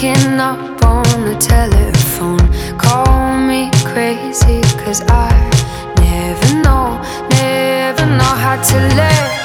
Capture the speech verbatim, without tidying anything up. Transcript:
picking up on the telephone. Call me crazy, cause I never know, never know how to let